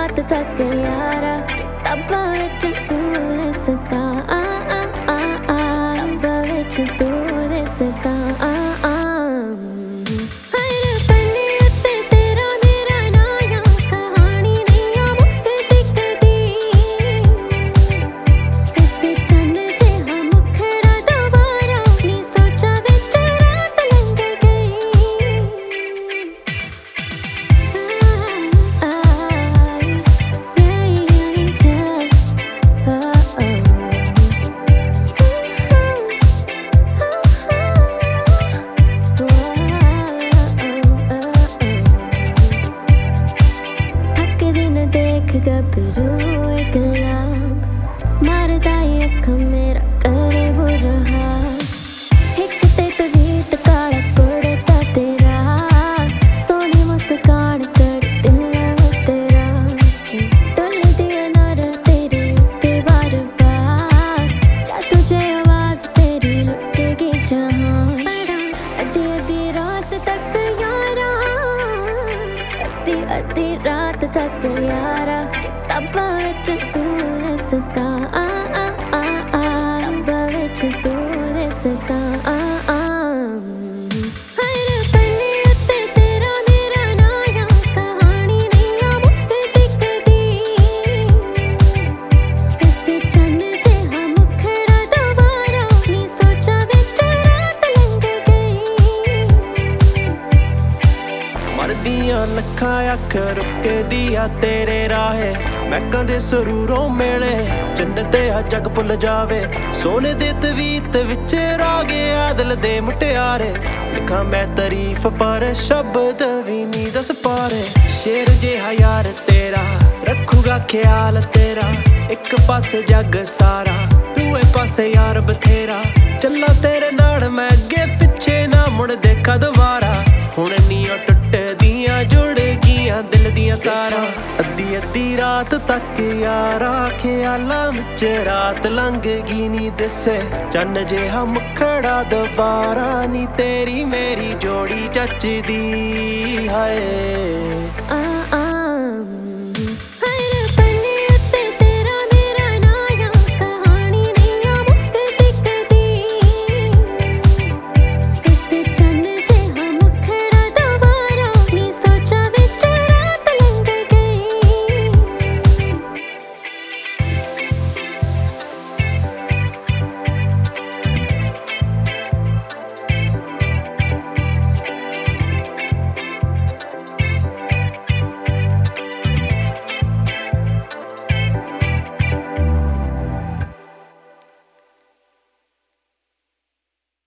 रात तक यारा किताबां विच तू दिसदा किताबां विच तू दिसदा गबरू एक लाभ मारदा अख मेरा करे बुरा एक ते तो गीत काला कुड़ता तेरा सोनी मुस्कान कर दिल तेरा डुल दिया नर तेरे उत्ते बार बार जा तुझे आवाज तेरी लुटेगी जहां अद्धी अद्धी रात तक यारा अद्धी रात तक यारा किताबां विच तू दिसदा किताबां विच तू दिसदा लखा अख रुके दिया तेरे राहे महकां दे सरूरों मेले जन्नते आ जग भुल जावे सोने दे तवीत विच रागे आदल दे मुटियारे लिखा मैं तारीफ पर शब्द भी नी दस पारे शेर जिहा यार तेरा रखूगा ख्याल तेरा एक पासे जग सारा दूए पासे यार बथेरा चला तेरे नाल मैं अगे पिछे ना मुड़ देखा दोबारा हुण नी टुटदियां जुड़ गियां दिल दियां तारा अद्धी अद्धी रात तक यारा ख्यालां विच रात लंघगी नी दिसे चन्न जिहा मुखड़ा दोबारा नी तेरी मेरी जोड़ी जचदी हाय